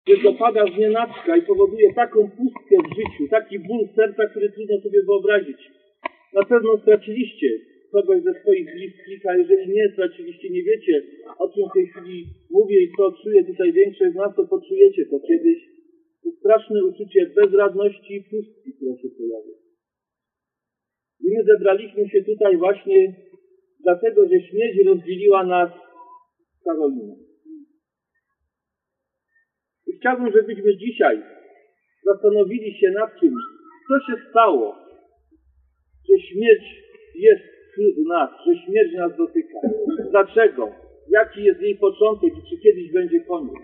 że dopada znienacka i powoduje taką pustkę w życiu, taki ból serca, który trudno sobie wyobrazić. Na pewno straciliście kogoś ze swoich bliskich, a jeżeli nie straciliście, nie wiecie, o czym w tej chwili mówię i co czuje tutaj większość z nas, to poczujecie to kiedyś. To straszne uczucie bezradności i pustki, która się pojawia. I my zebraliśmy się tutaj właśnie dlatego, że śmierć rozdzieliła nas z Karoliną. I chciałbym, żebyśmy dzisiaj zastanowili się nad tym, co się stało, że śmierć jest wśród nas, że śmierć nas dotyka. Dlaczego? Jaki jest jej początek i czy kiedyś będzie koniec?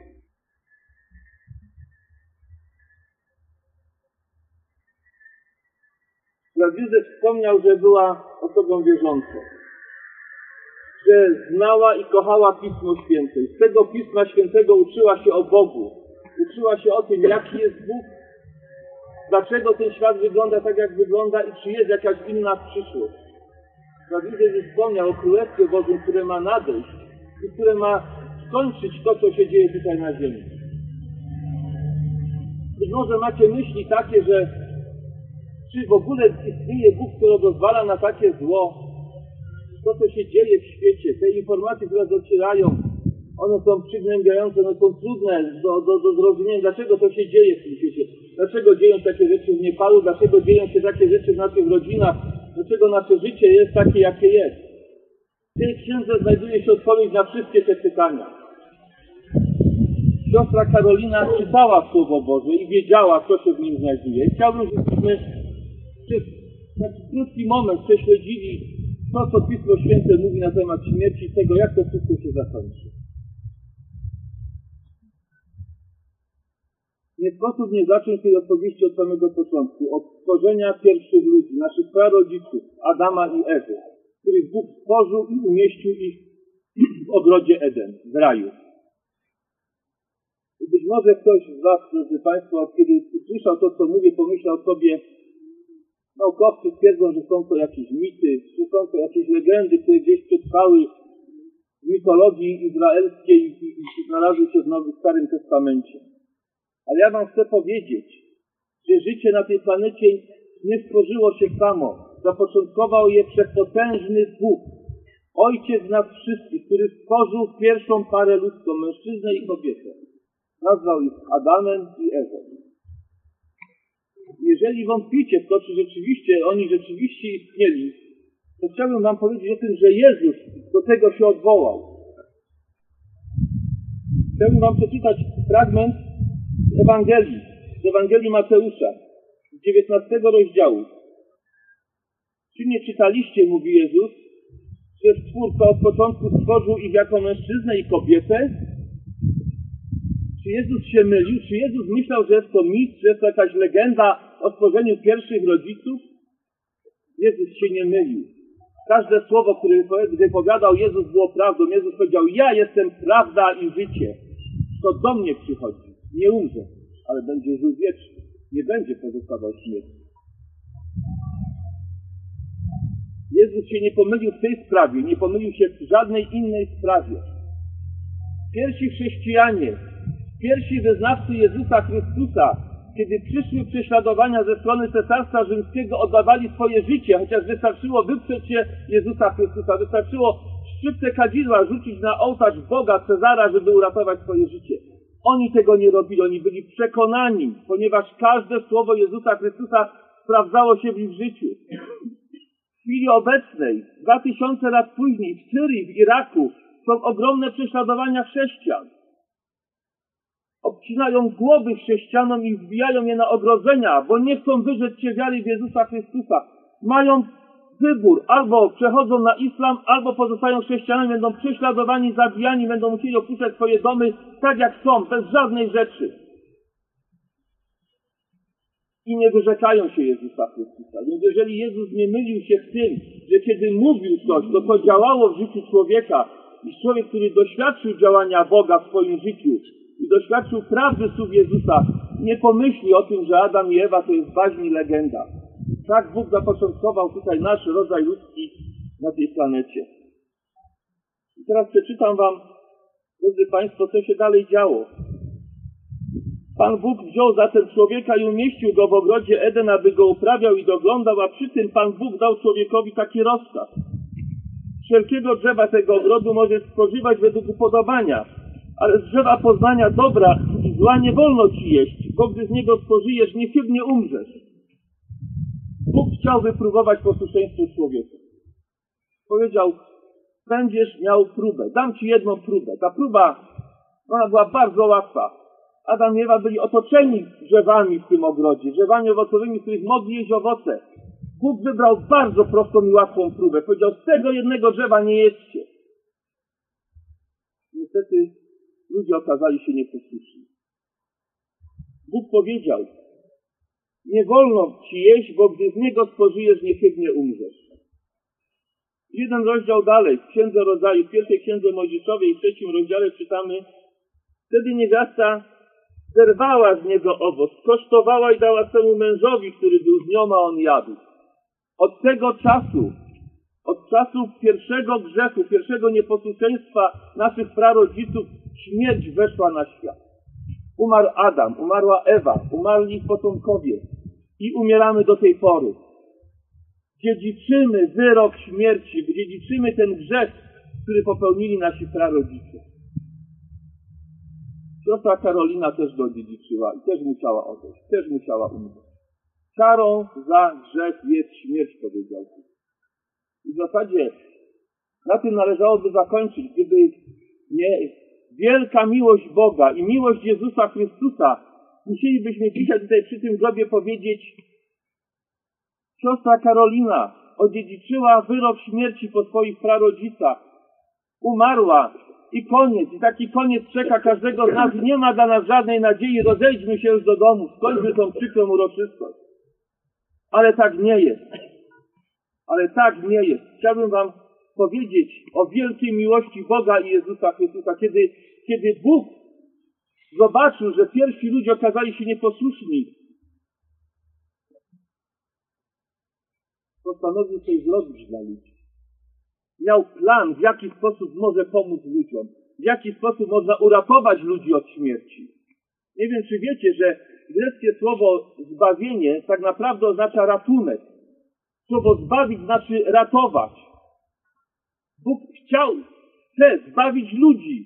Brat Józef wspomniał, że była osobą wierzącą, że znała i kochała Pismo Święte. Z tego Pisma Świętego uczyła się o Bogu. Uczyła się o tym, jaki jest Bóg, dlaczego ten świat wygląda tak, jak wygląda i czy jest jakaś inna przyszłość. Brat Józef wspomniał o Królestwie Bożym, które ma nadejść i które ma skończyć to, co się dzieje tutaj na ziemi. Być może macie myśli takie, że czy w ogóle istnieje Bóg, który dozwala na takie zło? To, co się dzieje w świecie, te informacje, które docierają, one są przygnębiające, one są trudne do zrozumienia, dlaczego to się dzieje w tym świecie. Dlaczego dzieją się takie rzeczy w Nepalu, dlaczego dzieją się takie rzeczy w naszych rodzinach, dlaczego nasze życie jest takie, jakie jest. W tej księdze znajduje się odpowiedź na wszystkie te pytania. Siostra Karolina czytała Słowo Boże i wiedziała, co się w nim znajduje. Chciałbym, żebyśmy przez taki krótki moment prześledzili to, co Pismo Święte mówi na temat śmierci i tego, jak to wszystko się zakończy. Nie sposób nie zacząć tej opowieści od samego początku, od stworzenia pierwszych ludzi, naszych prarodziców, Adama i Ewy, których Bóg stworzył i umieścił ich w ogrodzie Eden, w raju. I być może ktoś z was, drodzy Państwo, kiedy usłyszał to, co mówię, pomyślał sobie, naukowcy twierdzą, że są to jakieś mity, że są to jakieś legendy, które gdzieś przetrwały w mitologii izraelskiej i znalazły się w Starym Testamencie. Ale ja wam chcę powiedzieć, że życie na tej planecie nie stworzyło się samo. Zapoczątkował je wszechpotężny Bóg, Ojciec nas wszystkich, który stworzył pierwszą parę ludzką, mężczyznę i kobietę. Nazwał ich Adamem i Ewą. Jeżeli wątpicie w to, czy oni rzeczywiście istnieli, to chciałbym wam powiedzieć o tym, że Jezus do tego się odwołał. Chciałbym wam przeczytać fragment z Ewangelii Mateusza, z 19 rozdziału. Czy nie czytaliście, mówi Jezus, że Stwórca od początku stworzył ich jako mężczyznę i kobietę? Czy Jezus się mylił? Czy Jezus myślał, że jest to mit, że jest to jakaś legenda o stworzeniu pierwszych rodziców? Jezus się nie mylił. Każde słowo, które wypowiadał Jezus, było prawdą. Jezus powiedział, ja jestem prawda i życie. Kto do mnie przychodzi, nie umrze, ale będzie żył wiecznie. Nie będzie pozostawał śmierci. Jezus się nie pomylił w tej sprawie, nie pomylił się w żadnej innej sprawie. Pierwsi chrześcijanie, pierwsi wyznawcy Jezusa Chrystusa, kiedy przyszły prześladowania ze strony Cesarstwa Rzymskiego, oddawali swoje życie, chociaż wystarczyło wyprzeć się Jezusa Chrystusa, wystarczyło szczypce kadzidła rzucić na ołtarz Boga, Cezara, żeby uratować swoje życie. Oni tego nie robili, oni byli przekonani, ponieważ każde słowo Jezusa Chrystusa sprawdzało się w ich życiu. W chwili obecnej, 2000 lat później, w Syrii, w Iraku, są ogromne prześladowania chrześcijan. Obcinają głowy chrześcijanom i wbijają je na ogrodzenia, bo nie chcą wyrzec się wiary w Jezusa Chrystusa. Mają wybór, albo przechodzą na islam, albo pozostają chrześcijanami, będą prześladowani, zabijani, będą musieli opuszczać swoje domy tak jak są, bez żadnej rzeczy. I nie wyrzekają się Jezusa Chrystusa. Więc jeżeli Jezus nie mylił się w tym, że kiedy mówił coś, to działało w życiu człowieka, i człowiek, który doświadczył działania Boga w swoim życiu i doświadczył prawdy słów Jezusa, nie pomyśli o tym, że Adam i Ewa to jest baźń i legenda. Tak Bóg zapoczątkował tutaj nasz rodzaj ludzki na tej planecie. I teraz przeczytam wam, drodzy Państwo, co się dalej działo. Pan Bóg wziął zatem człowieka i umieścił go w ogrodzie Eden, aby go uprawiał i doglądał, a przy tym Pan Bóg dał człowiekowi taki rozkaz. Wszelkiego drzewa tego ogrodu możesz spożywać według upodobania, ale z drzewa poznania dobra i zła nie wolno ci jeść, bo gdy z niego spożyjesz, niechybnie umrzesz. Bóg chciał wypróbować posłuszeństwo człowieka. Powiedział, będziesz miał próbę, dam ci jedną próbę. Ta próba, ona była bardzo łatwa. Adam i Ewa byli otoczeni drzewami w tym ogrodzie, drzewami owocowymi, z których mogli jeść owoce. Bóg wybrał bardzo prostą i łatwą próbę. Powiedział, z tego jednego drzewa nie jedzcie. Niestety ludzie okazali się nieposłuszni. Bóg powiedział, nie wolno ci jeść, bo gdy z niego spożyjesz, niechybnie umrzesz. Jeden rozdział dalej, w Księdze Rodzaju, w pierwszej Księdze Mojżeszowej, w 3 rozdziale czytamy, wtedy niewiasta zerwała z niego owoc, skosztowała i dała swemu mężowi, który był z nią, a on jadł. Od tego czasu, od czasu pierwszego grzechu, pierwszego nieposłuszeństwa naszych prarodziców, śmierć weszła na świat. Umarł Adam, umarła Ewa, umarli ich potomkowie i umieramy do tej pory. Dziedziczymy wyrok śmierci, dziedziczymy ten grzech, który popełnili nasi prarodzice. Siostra Karolina też go dziedziczyła i też musiała odejść, też musiała umrzeć. Karą za grzech jest śmierć, powiedział Bóg. I w zasadzie na tym należałoby zakończyć, gdyby nie wielka miłość Boga i miłość Jezusa Chrystusa. Musielibyśmy dzisiaj tutaj przy tym grobie powiedzieć, siostra Karolina odziedziczyła wyrok śmierci po swoich prarodzicach. Umarła i koniec. I taki koniec czeka każdego z nas. Nie ma dla nas żadnej nadziei. Rozejdźmy się już do domu. Skończmy tą przykrą uroczystość. Ale tak nie jest. Ale tak nie jest. Chciałbym wam powiedzieć o wielkiej miłości Boga i Jezusa Chrystusa. Kiedy Bóg zobaczył, że pierwsi ludzie okazali się nieposłuszni, postanowił coś zrobić dla ludzi. Miał plan, w jaki sposób może pomóc ludziom, w jaki sposób można uratować ludzi od śmierci. Nie wiem, czy wiecie, że greckie słowo zbawienie tak naprawdę oznacza ratunek. Słowo zbawić znaczy ratować. Bóg chce zbawić ludzi.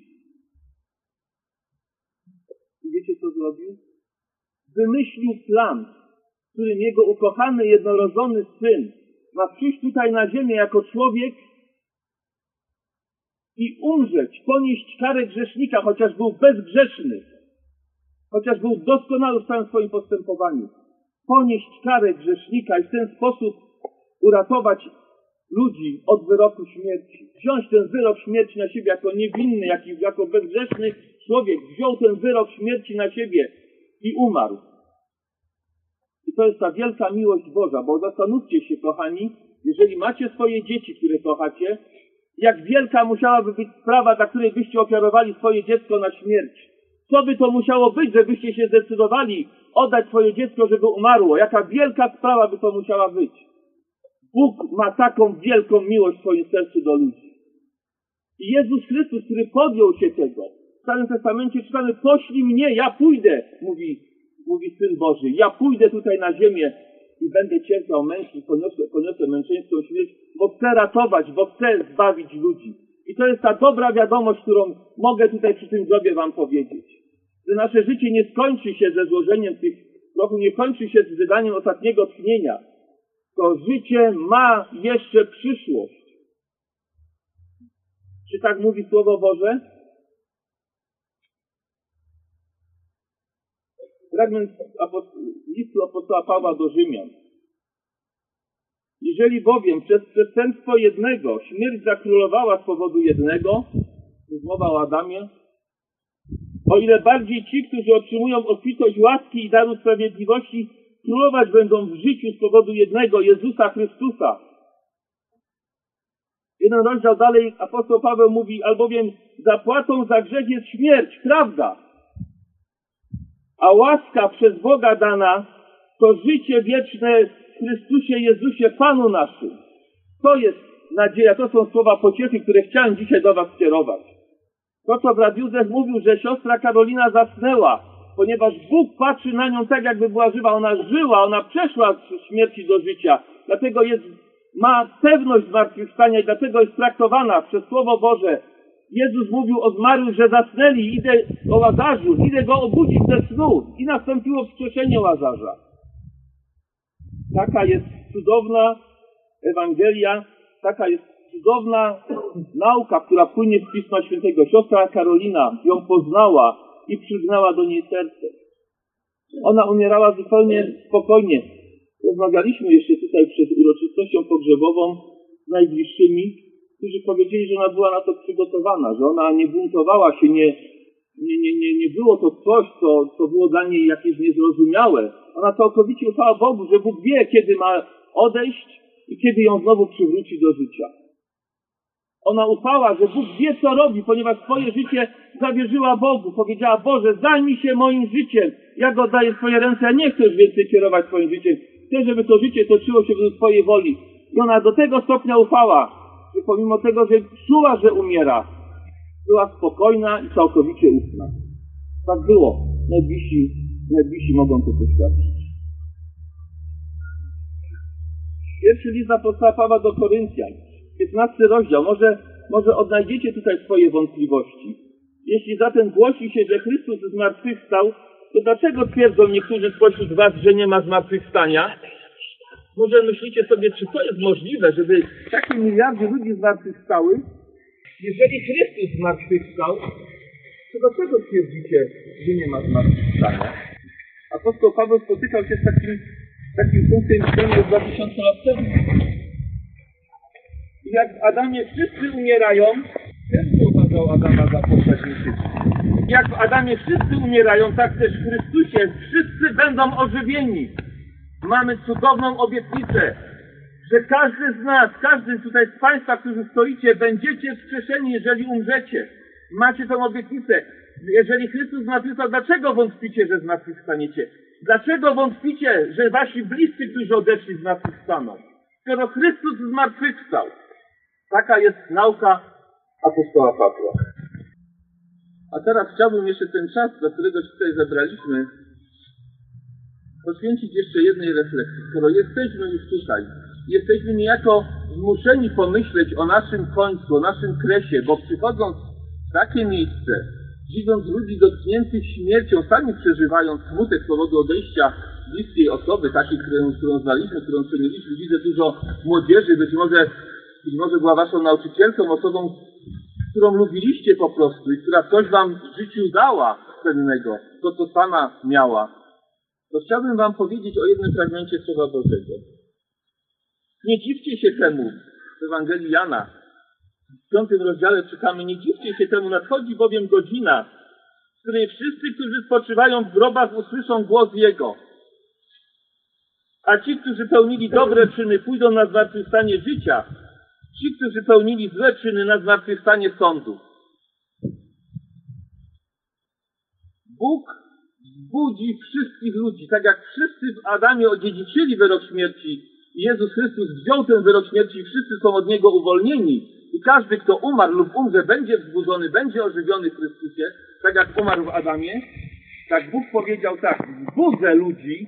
I wiecie, co zrobił? Wymyślił plan, w którym Jego ukochany, jednorodzony Syn ma przyjść tutaj na ziemię jako człowiek i umrzeć, ponieść karę grzesznika, chociaż był bezgrzeszny, chociaż był doskonały w całym swoim postępowaniu. Ponieść karę grzesznika i w ten sposób uratować ludzi od wyroku śmierci. Wziąć ten wyrok śmierci na siebie jako niewinny, jako bezgrzeszny człowiek. Wziął ten wyrok śmierci na siebie i umarł. I to jest ta wielka miłość Boża, bo zastanówcie się, kochani, jeżeli macie swoje dzieci, które kochacie, jak wielka musiałaby być sprawa, dla której byście ofiarowali swoje dziecko na śmierć. Co by to musiało być, żebyście się zdecydowali oddać swoje dziecko, żeby umarło? Jaka wielka sprawa by to musiała być? Bóg ma taką wielką miłość w swoim sercu do ludzi. I Jezus Chrystus, który podjął się tego, w Starym Testamencie czytamy, poślij mnie, ja pójdę, mówi Syn Boży, ja pójdę tutaj na ziemię i będę cierpiał męki, poniosę męczeńską śmierć, bo chcę ratować, bo chcę zbawić ludzi. I to jest ta dobra wiadomość, którą mogę tutaj przy tym grobie wam powiedzieć. Że nasze życie nie skończy się ze złożeniem tych grochów, nie kończy się z wydaniem ostatniego tchnienia. To życie ma jeszcze przyszłość. Czy tak mówi Słowo Boże? Fragment listu apostoła Pawła do Rzymian. Jeżeli bowiem przez przestępstwo jednego śmierć zakrólowała z powodu jednego, to jest mowa o Adamie, o ile bardziej ci, którzy otrzymują obfitość łaski i daru sprawiedliwości, królować będą w życiu z powodu jednego, Jezusa Chrystusa. Jeden rozdział dalej apostoł Paweł mówi, albowiem zapłatą za grzech jest śmierć, prawda? A łaska przez Boga dana to życie wieczne w Chrystusie Jezusie, Panu naszym. To jest nadzieja, to są słowa pociechy, które chciałem dzisiaj do was skierować. To, co brat Józef mówił, że siostra Karolina zasnęła, ponieważ Bóg patrzy na nią tak, jakby była żywa. Ona żyła, ona przeszła z śmierci do życia. Dlatego ma pewność zmartwychwstania i dlatego jest traktowana przez Słowo Boże. Jezus mówił o zmarłych, że zasnęli, o Łazarzu, idę go obudzić ze snu. I nastąpiło wskrzeszenie Łazarza. Taka jest cudowna Ewangelia, taka jest cudowna nauka, która płynie z Pisma Świętego. Siostra Karolina ją poznała i przygnała do niej serce. Ona umierała zupełnie spokojnie. Rozmawialiśmy jeszcze tutaj przed uroczystością pogrzebową z najbliższymi, którzy powiedzieli, że ona była na to przygotowana, że ona nie buntowała się, nie było to coś, co było dla niej jakieś niezrozumiałe. Ona całkowicie ufała Bogu, że Bóg wie, kiedy ma odejść i kiedy ją znowu przywróci do życia. Ona ufała, że Bóg wie, co robi, ponieważ swoje życie zawierzyła Bogu. Powiedziała: Boże, zajmij się moim życiem. Ja go oddaję w Twoje ręce, ja nie chcę już więcej kierować swoim życiem. Chcę, żeby to życie toczyło się według Twojej woli. I ona do tego stopnia ufała, że pomimo tego, że czuła, że umiera, była spokojna i całkowicie ufna. Tak było. Najbliżsi mogą to poświadczyć. Pierwszy list apostoła Pawła do Koryntian, 15 rozdział. Może odnajdziecie tutaj swoje wątpliwości. Jeśli zatem głosi się, że Chrystus zmartwychwstał, to dlaczego twierdzą niektórzy spośród was, że nie ma zmartwychwstania? Może myślicie sobie, czy to jest możliwe, żeby takie miliardy ludzi zmartwychwstały? Jeżeli Chrystus zmartwychwstał, to dlaczego twierdzicie, że nie ma zmartwychwstania? Apostoł Paweł spotykał się z takim punktem myślenia 2000 lat temu. Jak w Adamie wszyscy umierają, też nie uważał Adama za postać nieczystą. Jak w Adamie wszyscy umierają, tak też w Chrystusie wszyscy będą ożywieni. Mamy cudowną obietnicę, że każdy z nas, każdy tutaj z Państwa, którzy stoicie, będziecie wskrzeszeni, jeżeli umrzecie. Macie tę obietnicę. Jeżeli Chrystus zmartwychwstał, dlaczego wątpicie, że zmartwychwstaniecie? Dlaczego wątpicie, że wasi bliscy, którzy odeszli, zmartwychwstaną? Skoro Chrystus zmartwychwstał. Taka jest nauka apostoła Pawła. A teraz chciałbym jeszcze ten czas, do którego się tutaj zebraliśmy, poświęcić jeszcze jednej refleksji. Skoro jesteśmy już tutaj, jesteśmy niejako zmuszeni pomyśleć o naszym końcu, o naszym kresie, bo przychodząc w takie miejsce, widząc ludzi dotkniętych śmiercią, sami przeżywając smutek z powodu odejścia bliskiej osoby, takiej, którą znaliśmy, którą ceniliśmy, widzę dużo młodzieży, być może była waszą nauczycielką, osobą, którą lubiliście po prostu i która coś wam w życiu dała cennego, to co sama miała. To chciałbym wam powiedzieć o jednym fragmencie Słowa Bożego. Nie dziwcie się temu, w Ewangelii Jana, w 5 rozdziale czytamy: nie dziwcie się temu, nadchodzi bowiem godzina, w której wszyscy, którzy spoczywają w grobach, usłyszą głos Jego. A ci, którzy pełnili dobre czyny, pójdą na zmartwychwstanie życia. Ci, którzy pełnili złe czyny, na zmartwychwstanie sądu. Bóg budzi wszystkich ludzi, tak jak wszyscy w Adamie odziedziczyli wyrok śmierci i Jezus Chrystus wziął ten wyrok śmierci i wszyscy są od niego uwolnieni i każdy, kto umarł lub umrze, będzie wzbudzony, będzie ożywiony w Chrystusie, tak jak umarł w Adamie, tak Bóg powiedział tak: wzbudzę ludzi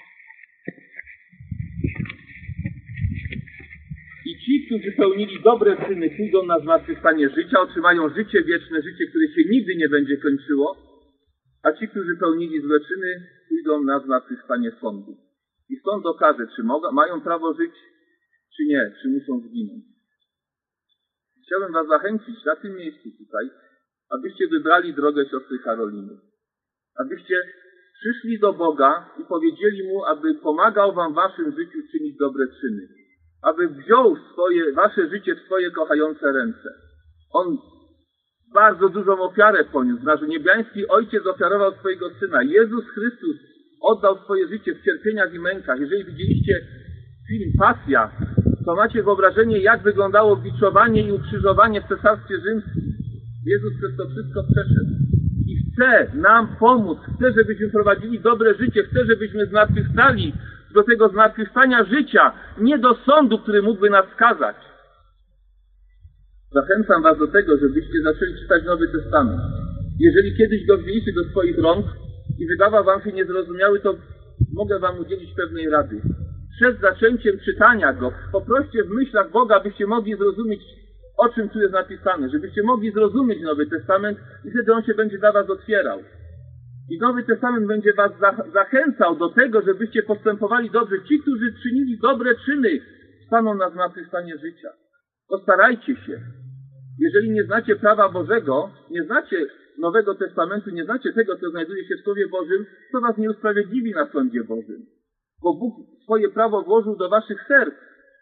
i ci, którzy pełnili dobre czyny, pójdą na zmartwychwstanie życia, otrzymają życie wieczne, życie, które się nigdy nie będzie kończyło, a ci, którzy pełnili złe czyny, pójdą na zmartwychwstanie sądu. I sąd okaże, czy mają prawo żyć, czy nie, czy muszą zginąć. Chciałbym was zachęcić na tym miejscu tutaj, abyście wybrali drogę siostry Karoliny. Abyście przyszli do Boga i powiedzieli Mu, aby pomagał wam w waszym życiu czynić dobre czyny. Aby wziął wasze życie w swoje kochające ręce. On bardzo dużą ofiarę poniósł. Nasz niebiański Ojciec ofiarował swojego Syna. Jezus Chrystus oddał swoje życie w cierpieniach i mękach. Jeżeli widzieliście film Pasja, to macie wyobrażenie, jak wyglądało biczowanie i ukrzyżowanie w Cesarstwie Rzymskim. Jezus przez to wszystko przeszedł. I chce nam pomóc. Chce, żebyśmy prowadzili dobre życie. Chce, żebyśmy zmartwychwstali do tego zmartwychwstania życia, nie do sądu, który mógłby nas skazać. Zachęcam was do tego, żebyście zaczęli czytać Nowy Testament. Jeżeli kiedyś go wzięliście do swoich rąk, i wydawał wam się niezrozumiały, to mogę wam udzielić pewnej rady. Przed zaczęciem czytania go poproście w myślach Boga, byście mogli zrozumieć, o czym tu jest napisane, żebyście mogli zrozumieć Nowy Testament i wtedy on się będzie dla was otwierał. I Nowy Testament będzie was zachęcał do tego, żebyście postępowali dobrze. Ci, którzy czynili dobre czyny, staną na zmartwychwstanie życia. Postarajcie się. Jeżeli nie znacie prawa Bożego, nie znacie Nowego Testamentu, nie znacie tego, co znajduje się w Słowie Bożym, to was nie usprawiedliwi na sądzie Bożym. Bo Bóg swoje prawo włożył do waszych serc.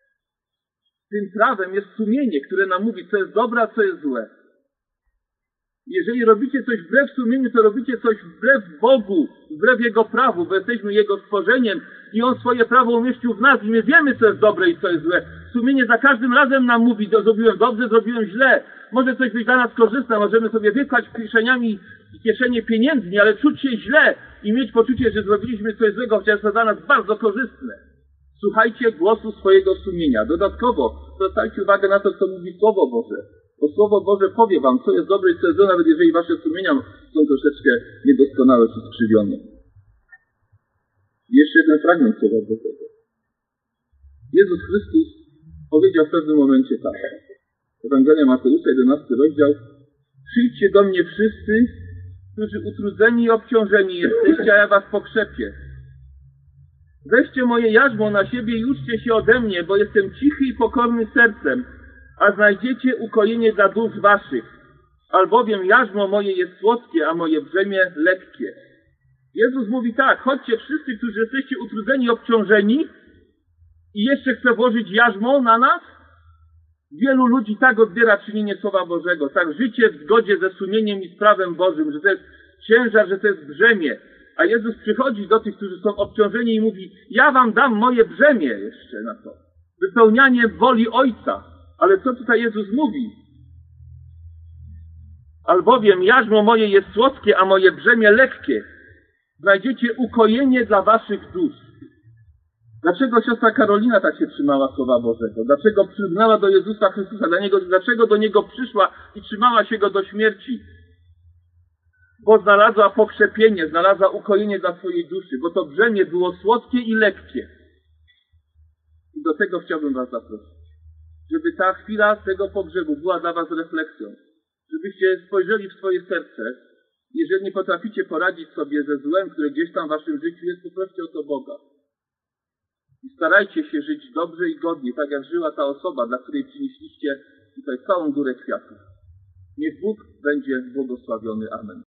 Tym prawem jest sumienie, które nam mówi, co jest dobre, a co jest złe. Jeżeli robicie coś wbrew sumieniu, to robicie coś wbrew Bogu, wbrew Jego prawu, bo jesteśmy Jego stworzeniem i On swoje prawo umieścił w nas i my wiemy, co jest dobre i co jest złe. Sumienie za każdym razem nam mówi, zrobiłem dobrze, zrobiłem źle. Może coś być dla nas korzystne, możemy sobie wypchać kieszenie pieniędzmi, ale czuć się źle i mieć poczucie, że zrobiliśmy coś złego, chociaż to dla nas bardzo korzystne. Słuchajcie głosu swojego sumienia. Dodatkowo zwracajcie uwagę na to, co mówi Słowo Boże. Bo Słowo Boże powie wam, co jest dobre i co jest złe, nawet jeżeli wasze sumienia są troszeczkę niedoskonałe czy skrzywione. Jeszcze jeden fragment Słowa Bożego. Jezus Chrystus powiedział w pewnym momencie tak. Ewangelia Mateusza, 11 rozdział. Przyjdźcie do mnie wszyscy, którzy utrudzeni i obciążeni jesteście, a ja was pokrzepię. Weźcie moje jarzmo na siebie i uczcie się ode mnie, bo jestem cichy i pokorny sercem, a znajdziecie ukojenie dla dusz waszych. Albowiem jarzmo moje jest słodkie, a moje brzemię lekkie. Jezus mówi tak, chodźcie wszyscy, którzy jesteście utrudzeni i obciążeni i jeszcze chce włożyć jarzmo na nas? Wielu ludzi tak odbiera czynienie Słowa Bożego, tak życie w zgodzie ze sumieniem i z prawem Bożym, że to jest ciężar, że to jest brzemię. A Jezus przychodzi do tych, którzy są obciążeni i mówi, ja wam dam moje brzemię jeszcze na to. Wypełnianie woli Ojca. Ale co tutaj Jezus mówi? Albowiem jarzmo moje jest słodkie, a moje brzemię lekkie. Znajdziecie ukojenie dla waszych dusz. Dlaczego siostra Karolina tak się trzymała Słowa Bożego? Dlaczego przyznała do Jezusa Chrystusa? Dlaczego do Niego przyszła i trzymała się Go do śmierci? Bo znalazła pokrzepienie, znalazła ukojenie dla swojej duszy, bo to brzemię było słodkie i lekkie. I do tego chciałbym was zaprosić. Żeby ta chwila tego pogrzebu była dla was refleksją. Żebyście spojrzeli w swoje serce. Jeżeli nie potraficie poradzić sobie ze złem, które gdzieś tam w waszym życiu jest, poproście o to Boga. I starajcie się żyć dobrze i godnie, tak jak żyła ta osoba, dla której przynieśliście tutaj całą górę kwiatów. Niech Bóg będzie błogosławiony. Amen.